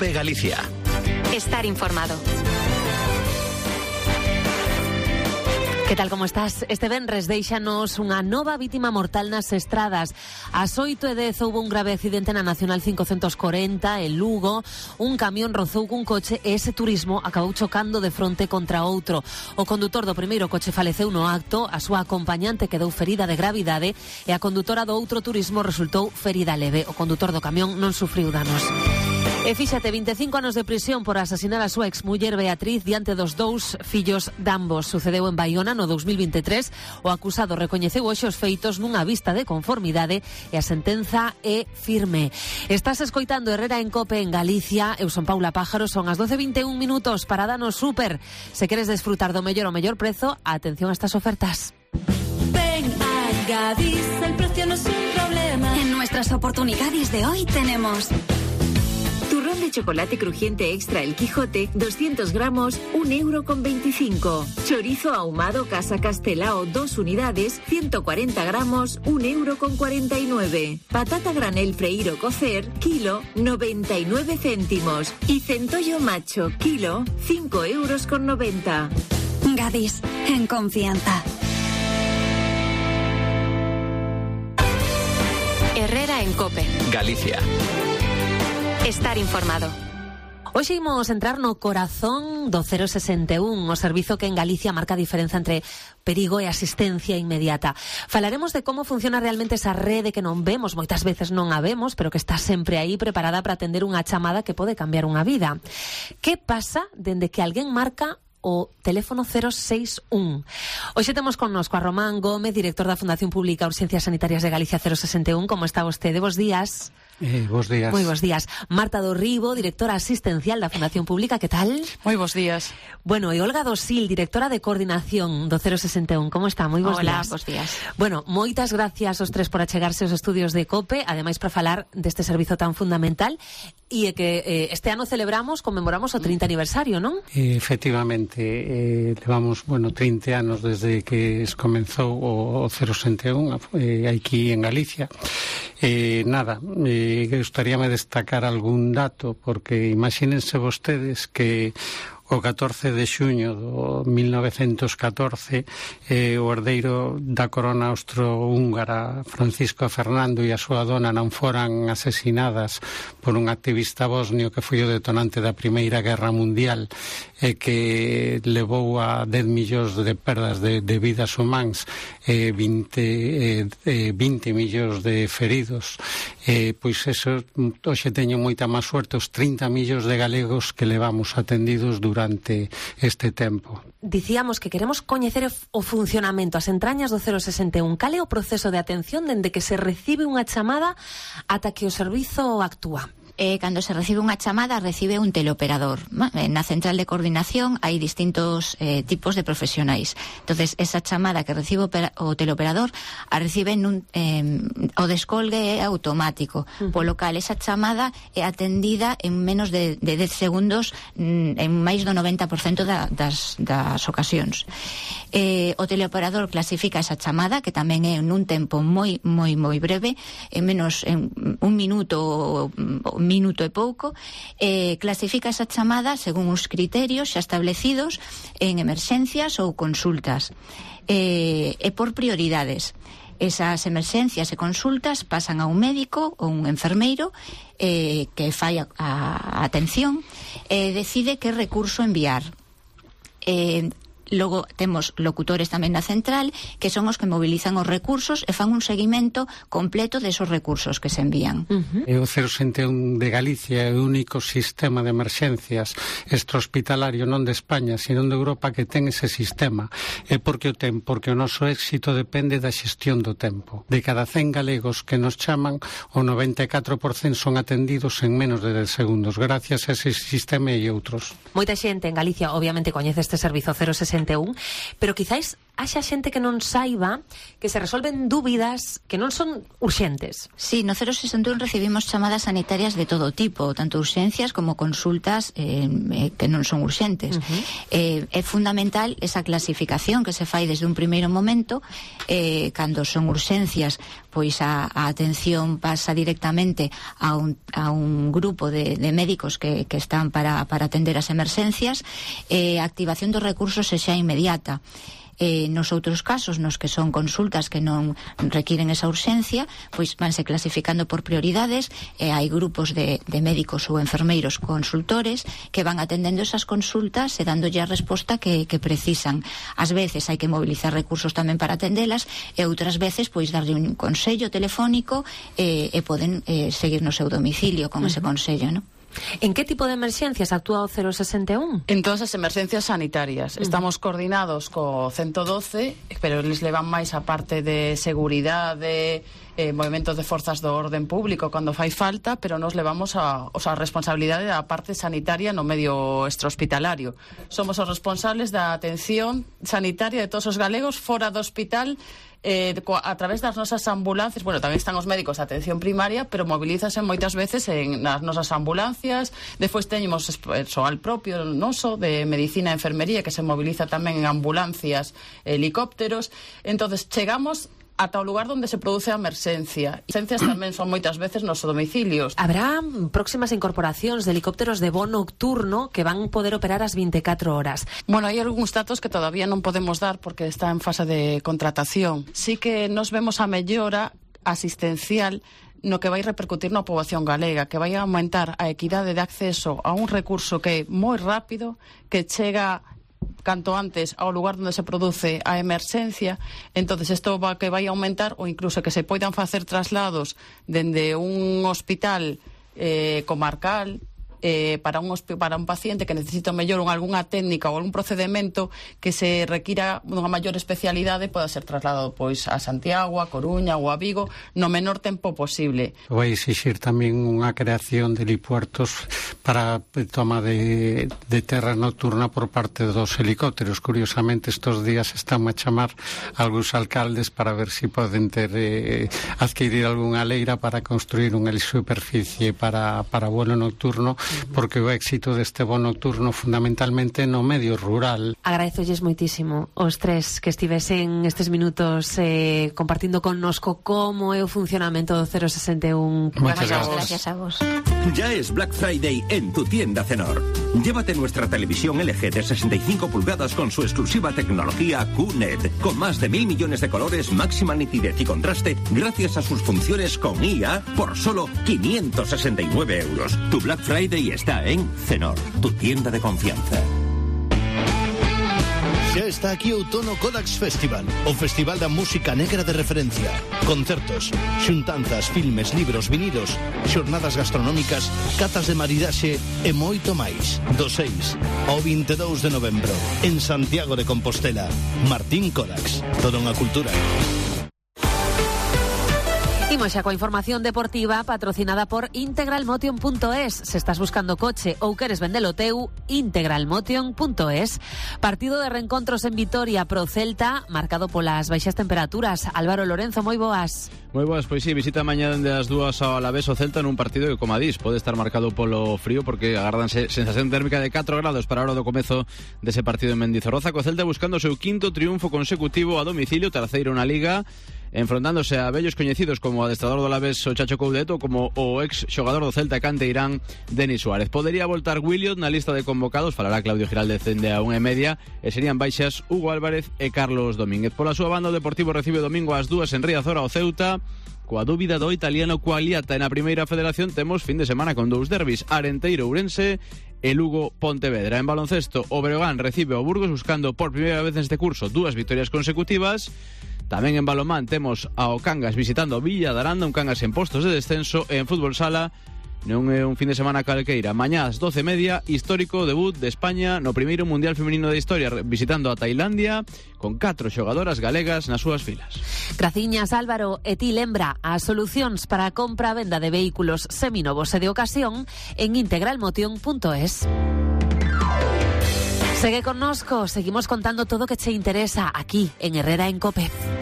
COPE Galicia. Estar informado. Que tal, como estás? Este venres deixanos unha nova vítima mortal nas estradas. Ás 8:10 houve un grave accidente na Nacional 540 en Lugo. Un camión rozou cun coche e ese turismo acabou chocando de fronte contra outro. O condutor do primeiro coche faleceu no acto, a súa acompañante quedou ferida de gravidade e a condutora do outro turismo resultou ferida leve. O condutor do camión non sufriu danos. E fíxate, 25 anos de prisión por asasinar a súa exmuller Beatriz diante dos dous fillos d'ambos. Sucedeu en Baiona no 2023. O acusado recoñeceu hoxe os feitos nunha vista de conformidade e a sentenza é firme. Estás escoitando Herrera en COPE en Galicia. Eu son Paula Pájaro, son as 12:21 minutos para Danos Super. Se queres desfrutar do mellor o mellor prezo, atención a estas ofertas. Ven a Gadis, el precio no es un problema. En nuestras oportunidades de hoy tenemos turrón de chocolate crujiente extra El Quijote, 200 gramos, 1,25 €. Chorizo ahumado Casa Castelao, 2 unidades, 140 gramos, 1,49 €. Patata granel freír o cocer, kilo, 99 céntimos. Y centollo macho, kilo, 5,90 €. Gadis, en confianza. Herrera en COPE Galicia. Estar informado. Hoxe imos entrar no corazón do 061, o servizo que en Galicia marca a diferenza entre perigo e asistencia inmediata. Falaremos de como funciona realmente esa rede que non vemos, moitas veces non a vemos, pero que está sempre aí preparada para atender unha chamada que pode cambiar unha vida. Que pasa dende que alguén marca o teléfono 061? Hoxe temos connosco a Román Gómez, director da Fundación Pública Urxencias Sanitarias de Galicia 061. Como está vostede? Bos días. Bos días. Moi bos días. Marta do Ribo, directora asistencial da Fundación Pública, que tal? Moi bos días. Bueno, e Olga Dosil, directora de coordinación do 061. Como está? Moi bos días. Hola, bos días. Bueno, moitas gracias aos tres por achegarse aos estudios de COPE, ademais para falar deste servizo tan fundamental e que este ano conmemoramos o 30 aniversario, non? Efectivamente, levamos, 30 anos desde que comenzou o 061 aquí en Galicia. Gustaríame destacar algún dato, porque imagínense vostedes que o 14 de xuño do 1914 o herdeiro da corona austro-húngara Francisco Fernando e a súa dona non foran asesinadas por un activista bosnio que foi o detonante da Primeira Guerra Mundial e que levou a 10 millóns de perdas de vidas humanas, 20 millóns de feridos. Pois eso, hoxe teño moita máis suerte os 30 millóns de galegos que levamos atendidos durante este tempo. Dicíamos que queremos coñecer o funcionamento, as entrañas do 061. Cal é o proceso de atención dende que se recibe unha chamada ata que o servizo actúa? Cando se recibe unha chamada, recibe un teleoperador. Na central de coordinación hai distintos tipos de profesionais. Entonces, esa chamada que recibe o teleoperador a recibe o descolgue é automático. Polo cal, esa chamada é atendida en menos de 10 segundos en máis do 90% das ocasións. O teleoperador clasifica esa chamada, que tamén é nun tempo moi breve, en un minuto e pouco, clasifica esa chamada según uns criterios xa establecidos en emerxencias ou consultas, e por prioridades. Esas emerxencias e consultas pasan a un médico ou un enfermeiro que fai a atención e decide que recurso enviar. Logo temos locutores tamén na central, que son os que mobilizan os recursos e fan un seguimento completo desos recursos que se envían. O 061 de Galicia é o único sistema de emerxencias extrahospitalario non de España, sino de Europa, que ten ese sistema. E porque o noso éxito depende da xestión do tempo. De cada 100 galegos que nos chaman, o 94% son atendidos en menos de 10 segundos, gracias a ese sistema e outros. Moita xente en Galicia obviamente coñece este servizo 061, pero quizáis haxa xente que non saiba que se resolven dúbidas que non son urxentes. Sí, no 061 recibimos chamadas sanitarias de todo tipo, tanto urxencias como consultas que non son urxentes. É fundamental esa clasificación que se fai desde un primeiro momento. Cando son urxencias, pois a atención pasa directamente a un grupo de médicos que están para atender as emerxencias. A activación dos recursos é xa inmediata. Nos outros casos, nos que son consultas que non requiren esa urxencia, pois vanse clasificando por prioridades, hai grupos de médicos ou enfermeiros consultores que van atendendo esas consultas e dándolle a resposta que precisan. Ás veces hai que mobilizar recursos tamén para atendelas e outras veces pois darlle un consello telefónico e poden seguir no seu domicilio con ese consello, non? En que tipo de emerxencias actúa o 061? En todas as emerxencias sanitarias. Estamos coordinados co 112, pero eles levan máis a parte de seguridade, movimentos de forzas do orden público cando fai falta, pero nos levamos a responsabilidade da parte sanitaria no medio extrahospitalario. Somos os responsables da atención sanitaria de todos os galegos fora do hospital, a través das nosas ambulancias. Bueno, tamén están os médicos de atención primaria, pero movilízase moitas veces nas nosas ambulancias. Despois teñemos persoal propio noso de medicina e enfermería que se moviliza tamén en ambulancias, helicópteros. Entonces chegamos ata o lugar onde se produce a emerxencia. Emerxencias tamén son moitas veces nos domicilios. Habrá próximas incorporacións de helicópteros de voo nocturno que van poder operar as 24 horas. Bueno, hai algúns datos que todavía non podemos dar porque está en fase de contratación. Sí que nos vemos a mellora asistencial no que vai repercutir na poboación galega, que vai aumentar a equidade de acceso a un recurso que é moi rápido, que chega canto antes ao lugar onde se produce a emerxencia. Entonces isto que vai aumentar, ou incluso que se poidan facer traslados dende un hospital comarcal para un paciente que necesita mellor algunha técnica ou algún procedemento que se requira unha maior especialidade, poda ser trasladado pois a Santiago, a Coruña ou a Vigo no menor tempo posible. Vai exixir tamén unha creación de helipuertos para toma de terra nocturna por parte dos helicópteros. Curiosamente, estos días están a chamar algúns alcaldes para ver se poden adquirir algunha leira para construir unha superficie para vuelo nocturno, porque o éxito deste voo nocturno fundamentalmente no medio rural. Agradezolles moitísimo os tres que estivesen estes minutos compartindo connosco como é o funcionamento do 061. Muchas gracias a vos. Ya es Black Friday en tu tienda Cenor. Llévate nuestra televisión LG de 65 pulgadas con su exclusiva tecnología QNED, con más de 1.000 millones de colores, máxima nitidez y contraste, gracias a sus funciones con IA, por solo 569 euros. Tu Black Friday está en Cenor, tu tienda de confianza. Xa está aquí o Outono Kodax Festival, o festival da música negra de referencia. Concertos, xuntanzas, filmes, libros, vinilos, xornadas gastronómicas, catas de maridaxe e moito máis. Do 6 ao 22 de novembro, en Santiago de Compostela. Martín Kodax, toda unha cultura. Imos xa coa información deportiva patrocinada por integralmotion.es. Se estás buscando coche ou queres vendelo teu, integralmotion.es. Partido de reencontros en Vitoria pro Celta, marcado polas baixas temperaturas. Álvaro Lorenzo, moi boas. Moi boas, pois sí, visita mañá dende as 2 ao Alavés o Celta nun partido que, como adís, pode estar marcado polo frío porque agárdanse sensación térmica de 4 grados para a hora do comezo dese partido en Mendizorroza, co Celta buscando o seu quinto triunfo consecutivo a domicilio, terceiro na Liga, enfrontándose a vellos coñecidos como o adestrador do Alavés o Chacho Coudet ou como o ex xogador do Celta canteirán Denis Suárez. Podería voltar Williot na lista de convocados, falará Claudio Giraldez dende a 1:30, e serían baixas Hugo Álvarez e Carlos Domínguez. Pola súa banda, o Deportivo recibe domingo ás 2 en Riazor ao Ceuta. Coa dúbida do italiano Quagliata, en a primeira federación temos fin de semana con dous derbis, Arenteiro Ourense e Lugo Pontevedra. En baloncesto, o Breogán recibe o Burgos buscando por primeira vez neste curso 2 vitorias consecutivas. Tamén en balonmán temos ao Cangas visitando Villa de Aranda, un Cangas en postos de descenso, e en fútbol sala non é un fin de semana calqueira. Mañá ás 12:30, histórico debut de España no primeiro Mundial Femenino da historia, visitando a Tailandia, con 4 xogadoras galegas nas súas filas. Graciñas, Álvaro. E ti lembra as solucións para a compra e venda de vehículos seminovos e de ocasión en integralmotion.es. Segue connosco, seguimos contando todo que te interesa aquí en Herrera en COPE.